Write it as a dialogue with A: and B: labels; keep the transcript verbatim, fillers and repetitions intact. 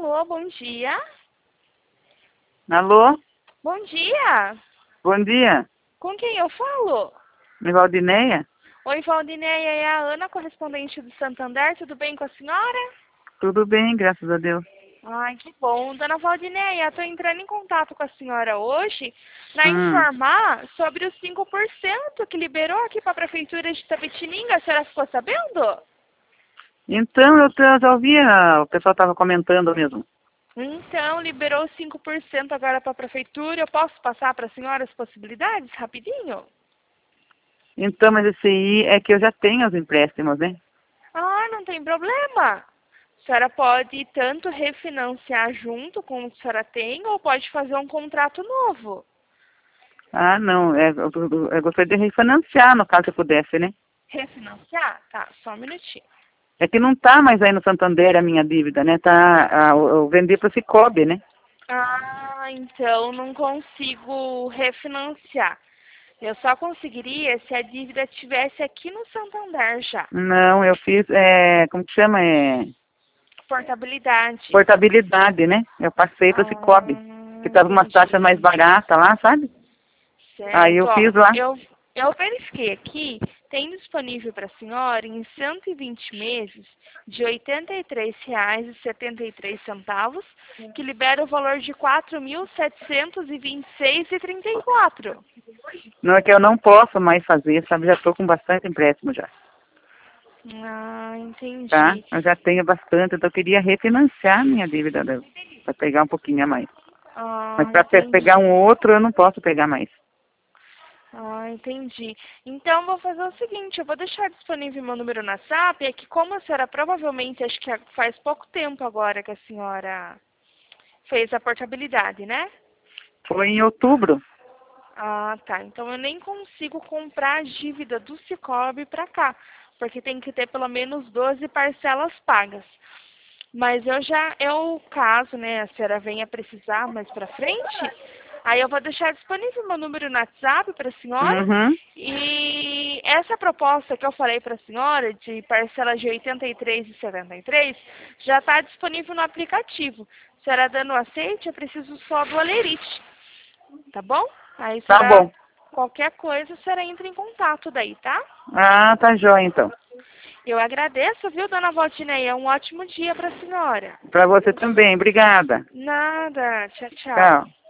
A: Alô, bom dia.
B: Alô?
A: Bom dia.
B: Bom dia.
A: Com quem eu falo?
B: Valdineia?
A: Oi, Valdineia, é a Ana, correspondente do Santander. Tudo bem com a senhora?
B: Tudo bem, graças a Deus.
A: Ai, que bom. Dona Valdineia, estou entrando em contato com a senhora hoje para
B: Hum.
A: informar sobre os cinco por cento que liberou aqui para a Prefeitura de Itapetininga. A senhora ficou sabendo?
B: Então, eu te- já ouvi, ah, o pessoal estava comentando mesmo.
A: Então, liberou cinco por cento agora para a Prefeitura. Eu posso passar para a senhora as possibilidades rapidinho?
B: Então, mas esse aí é que eu já tenho os empréstimos, né?
A: Ah, não tem problema. A senhora pode tanto refinanciar junto com o que a senhora tem, ou pode fazer um contrato novo.
B: Ah, não, é, eu, eu- eu gostaria de refinanciar, no caso, se eu pudesse, né?
A: Refinanciar? Tá, só um minutinho.
B: É que não está mais aí no Santander a minha dívida, né? Tá, ah, eu, eu vendi para o Cicobi, né?
A: Ah, então não consigo refinanciar. Eu só conseguiria se a dívida estivesse aqui no Santander já.
B: Não, eu fiz, é, como que chama? É,
A: Portabilidade.
B: portabilidade, né? Eu passei para o Cicobi,
A: Ah,
B: que estava umas taxas mais
A: entendi.
B: baratas lá, sabe? Aí eu
A: Certo, ó,
B: fiz lá.
A: eu, eu verifiquei aqui, tem disponível para a senhora em cento e vinte meses de oitenta e três reais e setenta e três centavos, que libera o valor de quatro mil setecentos e vinte e seis reais e trinta e quatro.
B: Não é que eu não posso mais fazer, sabe? Já estou com bastante empréstimo já,
A: Ah,
B: tá?
A: entendi.
B: Eu já tenho bastante, então eu queria refinanciar minha dívida para pegar um pouquinho a mais. Mas
A: Ah,
B: para pegar um
A: entendi.
B: outro, eu não posso pegar mais.
A: Ah, entendi. Então, vou fazer o seguinte, eu vou deixar disponível meu número no WhatsApp, é que como a senhora provavelmente, acho que faz pouco tempo agora que a senhora fez a portabilidade, né?
B: Foi em outubro.
A: Ah, tá. Então eu nem consigo comprar a dívida do Cicobi para cá, porque tem que ter pelo menos doze parcelas pagas. Mas eu já, eu caso, né, a senhora venha precisar mais para frente, aí eu vou deixar disponível meu número no WhatsApp para a senhora.
B: Uhum.
A: E essa proposta que eu falei para a senhora, de parcela de oitenta e três reais e setenta e três centavos, já está disponível no aplicativo. A senhora dando aceite, eu preciso só do Alerite. Tá bom? Aí
B: Tá
A: será
B: bom.
A: qualquer coisa, a senhora entra em contato daí, tá?
B: Ah, tá jóia então.
A: Eu agradeço, viu, dona Valdineia? Um ótimo dia para a senhora.
B: Para você também, obrigada.
A: Nada. Tchau, tchau.
B: Tchau.